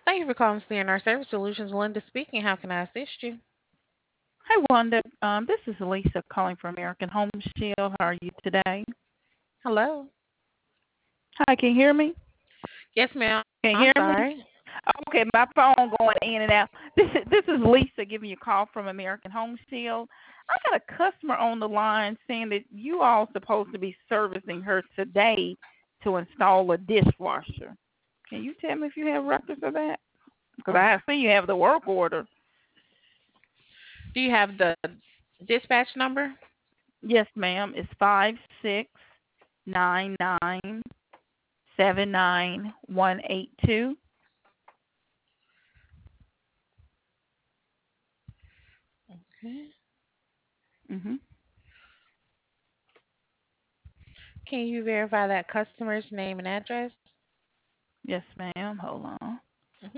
Thank you for calling CNR Service Solutions. Linda speaking. How can I assist you? Hi, Wanda. This is Lisa calling from American Home Shield. How are you today? Hello. Hi, can you hear me? Yes, ma'am. Can you I'm hear me? sorry. Okay, my phone going in and out. This is Lisa giving you a call from American Home Shield. I got a customer on the line saying that you all supposed to be servicing her today to install a dishwasher. Can you tell me if you have records of that? Because Okay. I see you have the work order. Do you have the dispatch number? Yes, ma'am. It's 569979182. Okay. Mhm. Can you verify that customer's name and address? Yes, ma'am. Hold on. Hmm.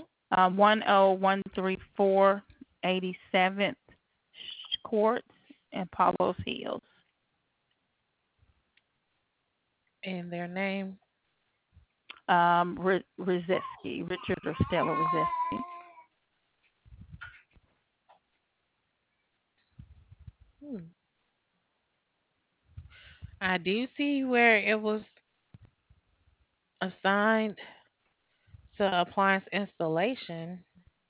10134 87th Court in Palos Hills. And their name. Rizeski, Richard or Stella Rizeski. Hmm. I do see where it was assigned to appliance installation.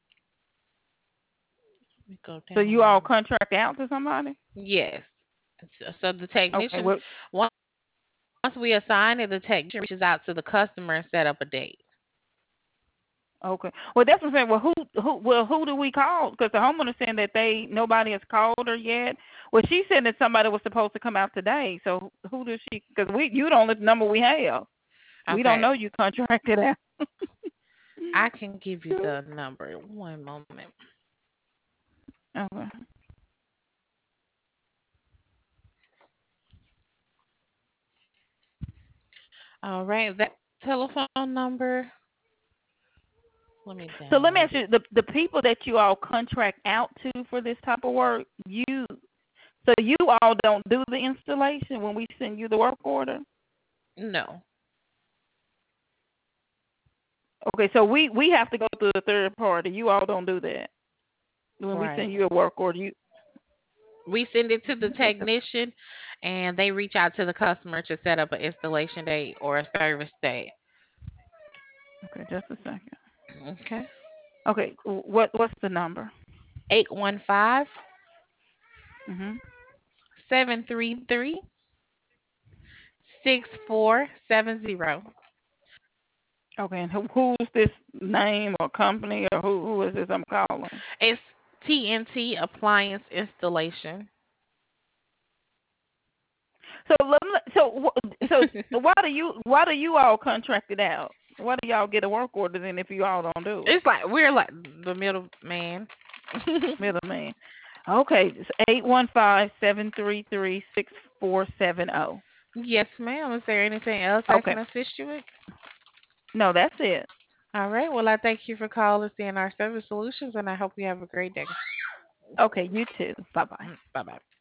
Let me go So down you all there. contract out to somebody? Yes. So the Okay. technician, Well, once we assign it, the technician reaches out to the customer and set up a date. okay. Well, that's what I'm saying. Who do we call? Because the homeowner saying that nobody has called her yet. Well, she said that somebody was supposed to come out today. So who does she? Because you the only number we have. We don't Okay. know you contracted out. I can give you the number. One moment. Okay. All right. That telephone number, let me So let me download ask it. you: the people that you all contract out to for this type of work, you all don't do the installation when we send you the work order. No. Okay, so we have to go through a third party. You all don't do that when we Right. send you a work order. You We send it to the okay? technician and they reach out to the customer to set up an installation date or a service date. Okay, just a second. Okay. Okay, what's the number? 815 Mhm. 733 6470. Okay, and who's this name or company or who is this I'm calling? It's TNT Appliance Installation. So why do you all contract it out? Why do y'all get a work order then if you all don't do it? It's like we're like the middleman. Middleman. Okay, it's 815-733-6470. Yes, ma'am. Is there anything else I Okay. can assist you with? No, that's it. All right. Well, I thank you for calling CNR Service Solutions, and I hope you have a great day. Okay, you too. Bye bye. Bye bye.